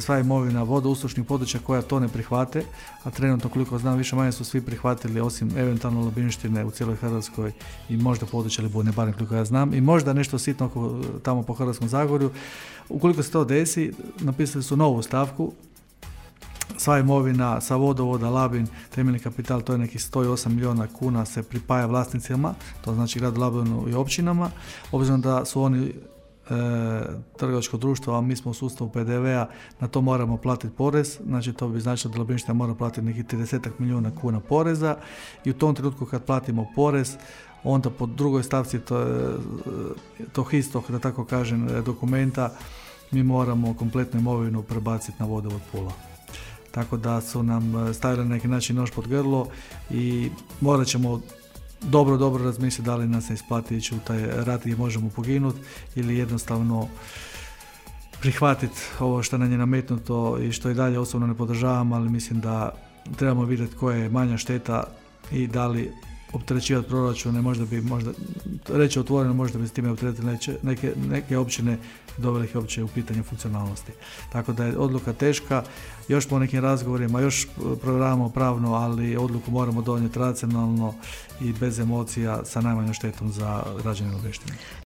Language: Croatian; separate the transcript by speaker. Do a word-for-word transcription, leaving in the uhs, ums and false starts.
Speaker 1: sva imovina vodouslužnih područja koja to ne prihvate, a trenutno koliko znam više manje su svi prihvatili osim eventualno Labinštine u cijeloj Hrvatskoj i možda područje Liburnije, barem koliko ja znam, i možda nešto sitno oko, tamo po Hrvatskom Zagorju. Ukoliko se to desi, napisali su novu stavku, sva imovina sa vodovoda Labin, temeljni kapital, to je nekih sto osam milijuna kuna, se pripaja vlasnicima, to znači gradu Labinu i općinama, obzirom da su oni E, trgovačko društvo, a mi smo u sustavu P D V-a, na to moramo platiti porez, znači to bi značilo da Labinština mora platiti nekih trideset milijuna kuna poreza i u tom trenutku kad platimo porez, onda po drugoj stavci to, tog istog, da tako kažem, dokumenta, mi moramo kompletnu imovinu prebaciti na vodovod Pula. Tako da su nam stavili na neki način nož pod grlo i morat ćemo dobro, dobro razmisliti da li nas se isplati ići u taj rat gdje možemo poginuti ili jednostavno prihvatiti ovo što nam je nametnuto i što i dalje osobno ne podržavam, ali mislim da trebamo vidjeti koja je manja šteta i da li opterećivati proračune, možda bi, možda, reći otvoreno, možda bi s time opteretili neke, neke općine, doveli ih uopće u pitanje funkcionalnosti. Tako da je odluka teška, još po nekim razgovorima, još programamo pravno, ali odluku moramo donijeti racionalno i bez emocija sa najmanjom štetom za građane Labinštine.